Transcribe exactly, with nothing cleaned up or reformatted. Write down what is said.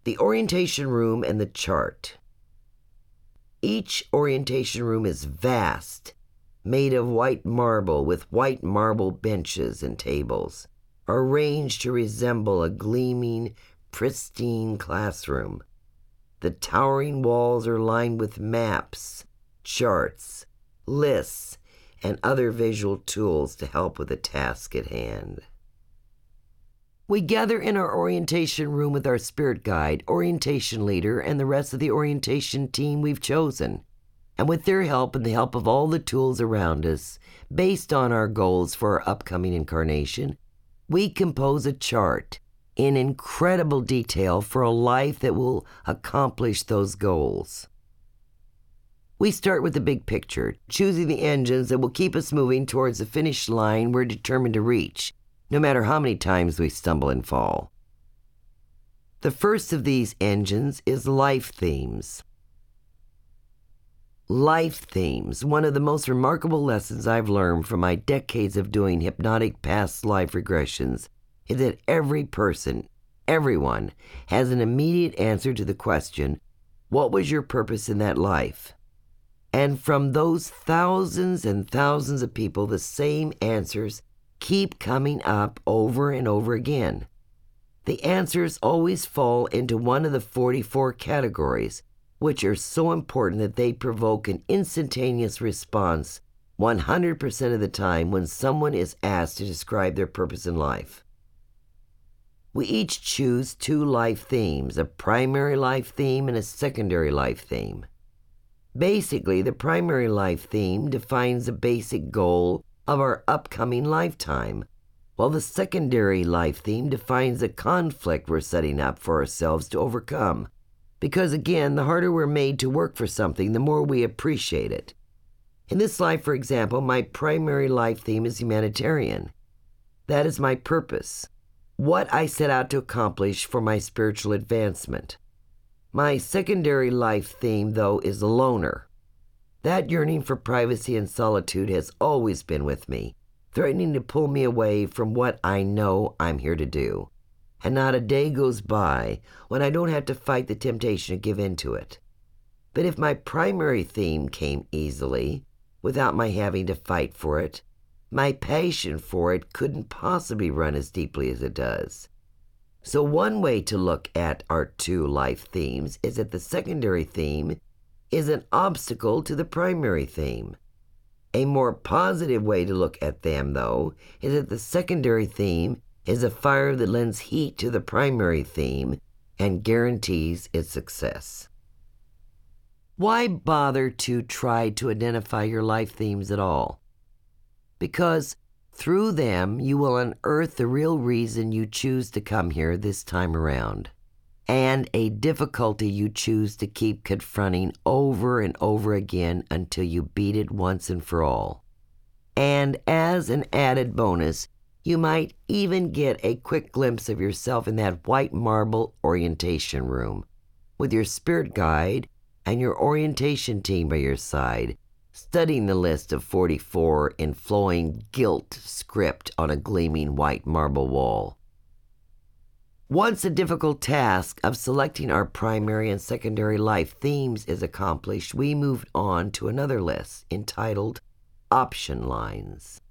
The orientation room and the chart. Each orientation room is vast, made of white marble with white marble benches and tables, arranged to resemble a gleaming, pristine classroom. The towering walls are lined with maps, charts, lists, and other visual tools to help with the task at hand. We gather in our orientation room with our spirit guide, orientation leader, and the rest of the orientation team we've chosen. And with their help and the help of all the tools around us, based on our goals for our upcoming incarnation, we compose a chart in incredible detail for a life that will accomplish those goals. We start with the big picture, choosing the engines that will keep us moving towards the finish line we're determined to reach, no matter how many times we stumble and fall. The first of these engines is life themes. Life themes, one of the most remarkable lessons I've learned from my decades of doing hypnotic past life regressions, is that every person, everyone, has an immediate answer to the question, what was your purpose in that life? And from those thousands and thousands of people, the same answers keep coming up over and over again. The answers always fall into one of the forty-four categories, which are so important that they provoke an instantaneous response one hundred percent of the time when someone is asked to describe their purpose in life. We each choose two life themes, a primary life theme and a secondary life theme. Basically, the primary life theme defines the basic goal of our upcoming lifetime, while the secondary life theme defines the conflict we're setting up for ourselves to overcome. Because again, the harder we're made to work for something, the more we appreciate it. In this life, for example, my primary life theme is humanitarian. That is my purpose, what I set out to accomplish for my spiritual advancement. My secondary life theme, though, is the loner. That yearning for privacy and solitude has always been with me, threatening to pull me away from what I know I'm here to do. And not a day goes by when I don't have to fight the temptation to give in to it. But if my primary theme came easily, without my having to fight for it, my passion for it couldn't possibly run as deeply as it does. So one way to look at our two life themes is that the secondary theme is an obstacle to the primary theme. A more positive way to look at them, though, is that the secondary theme is a fire that lends heat to the primary theme and guarantees its success. Why bother to try to identify your life themes at all? Because through them you will unearth the real reason you choose to come here this time around, and a difficulty you choose to keep confronting over and over again until you beat it once and for all. And as an added bonus, you might even get a quick glimpse of yourself in that white marble orientation room, with your spirit guide and your orientation team by your side, studying the list of forty-four in flowing gilt script on a gleaming white marble wall. Once the difficult task of selecting our primary and secondary life themes is accomplished, we move on to another list entitled Option Lines.